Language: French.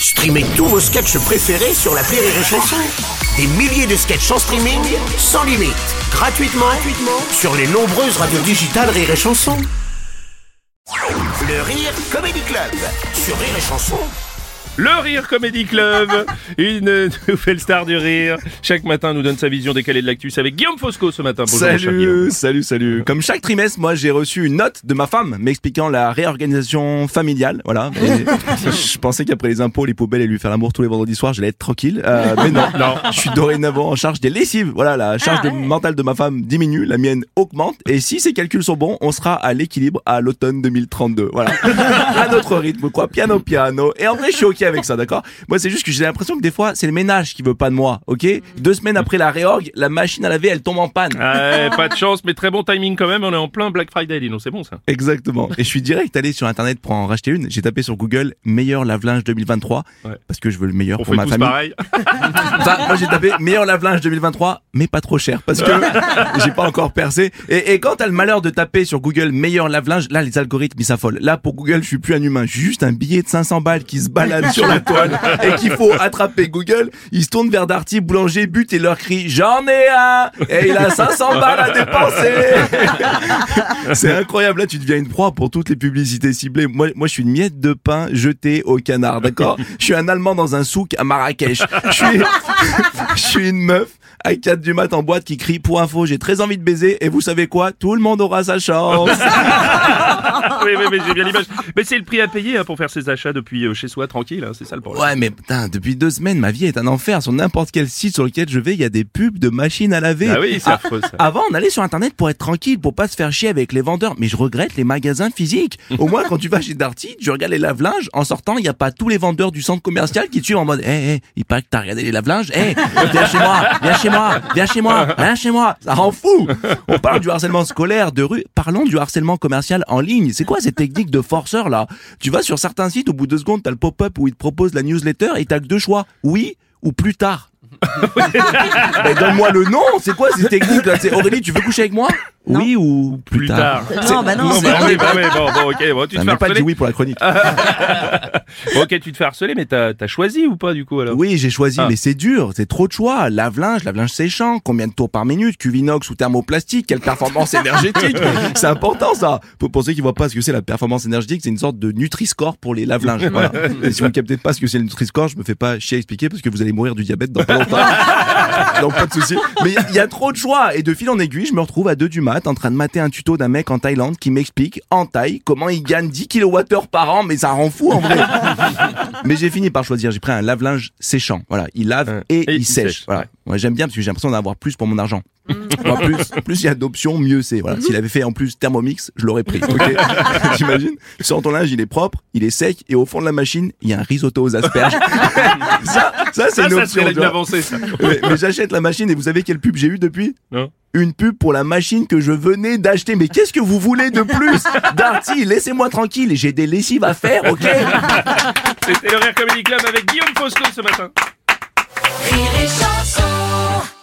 Streamez tous vos sketchs préférés sur l'appli Rire et Chanson. Des milliers de sketchs en streaming, sans limite, gratuitement sur les nombreuses radios digitales Rire et Chanson. Le Rire Comedy Club sur Rire et Chanson. Le Rire Comedy Club, une nouvelle star du rire. Chaque matin nous donne sa vision décalée de l'actus avec Guillaume Fosco ce matin. Bonjour, mon cher Guillaume. Salut. Comme chaque trimestre, moi j'ai reçu une note de ma femme m'expliquant la réorganisation familiale. Voilà. Et je pensais qu'après les impôts, les poubelles et lui faire l'amour tous les vendredis soirs, j'allais être tranquille. Mais non. Je suis dorénavant en charge des lessives. Voilà, la charge mentale de ma femme diminue, la mienne augmente. Et si ces calculs sont bons, on sera à l'équilibre à l'automne 2032. Voilà. À notre rythme, quoi. Piano. Et en vrai, je suis ok avec ça, d'accord? Moi, c'est juste que j'ai l'impression que des fois, c'est le ménage qui veut pas de moi, ok? 2 semaines après la réorg, la machine à laver, elle tombe en panne. Pas de chance, mais très bon timing quand même. On est en plein Black Friday, dis donc, c'est bon ça. Exactement. Et je suis direct allé sur internet pour en racheter une. J'ai tapé sur Google meilleur lave-linge 2023 parce que je veux le meilleur pour ma famille. Pareil. Enfin, moi j'ai tapé meilleur lave-linge 2023 mais pas trop cher parce que j'ai pas encore percé. Et quand t'as le malheur de taper sur Google meilleur lave-linge, là les algorithmes ils s'affolent. Là pour Google, je suis plus un humain, je suis juste un billet de 500 balles qui se balade sur la toile et qu'il faut attraper. Google, ils se tournent vers Darty, boulanger, but et leur crie j'en ai un et il a 500 balles à dépenser. C'est incroyable, là tu deviens une proie pour toutes les publicités ciblées. Moi je suis une miette de pain jetée au canard, d'accord? Je suis un Allemand dans un souk à Marrakech. Je suis une meuf à 4 du mat en boîte qui crie pour info j'ai très envie de baiser et vous savez quoi, tout le monde aura sa chance. oui, j'ai bien l'image. Mais c'est le prix à payer pour faire ses achats depuis chez soi tranquille, c'est ça le problème. Ouais mais putain, depuis 2 semaines ma vie est un enfer. Sur n'importe quel site sur lequel je vais, il y a des pubs de machines à laver. Ah oui, c'est affreux ça. Avant on allait sur internet pour être tranquille, pour pas se faire chier avec les vendeurs, mais je regrette les magasins physiques. Au moins quand tu vas chez Darty, tu regardes les lave-linges, en sortant il y a pas tous les vendeurs du centre commercial qui te suivent en mode il paraît que t'as regardé les lave-linges, viens chez moi, ça rend fou. On parle du harcèlement scolaire de rue, parlons du harcèlement commercial en ligne. C'est quoi cette technique de forceur là? Tu vas sur certains sites, au bout de 2 secondes t'as le pop-up où ils te proposent la newsletter et t'as que 2 choix, oui ou plus tard. Mais donne-moi le nom, c'est quoi cette technique là? C'est Aurélie, tu veux coucher avec moi? Non. Oui ou plus tard. Non, Bon, ok, tu te fais Pas dit harceler. oui pour la chronique. Ok, tu te fais harceler, mais t'as choisi ou pas du coup alors? Oui, j'ai choisi, mais c'est dur, c'est trop de choix. Lave-linge séchant, combien de tours par minute, cuvinox ou thermoplastique, quelle performance énergétique. C'est important ça. Pour ceux qui voient pas ce que c'est la performance énergétique, c'est une sorte de Nutri-Score pour les lave-linges. Voilà. Et si vous ne captez pas ce que c'est le Nutri-Score, je me fais pas chier à expliquer parce que vous allez mourir du diabète dans pas longtemps. Donc pas de souci. Mais il y a trop de choix et de fil en aiguille, je me retrouve à 2 du mat en train de mater un tuto d'un mec en Thaïlande qui m'explique en thaï comment il gagne 10 kWh par an, mais ça rend fou en vrai. Mais j'ai fini par choisir, j'ai pris un lave-linge séchant. Voilà, il lave et il sèche. Voilà. Ouais, j'aime bien parce que j'ai l'impression d'avoir plus pour mon argent. Moi, plus il y a d'options, mieux c'est. Voilà. S'il avait fait en plus Thermomix, je l'aurais pris. Okay. T'imagines? Tu sors ton linge, il est propre, il est sec, et au fond de la machine, il y a un risotto aux asperges. ça c'est une option. Ça, une avancée, ça. Mais j'achète la machine et vous savez quelle pub j'ai eu depuis? Non. Une pub pour la machine que je venais d'acheter. Mais qu'est-ce que vous voulez de plus? Darty, laissez-moi tranquille, j'ai des lessives à faire, ok? C'était le Rire Comedy Club avec Guillaume Fosco ce matin. Rire et Chanson.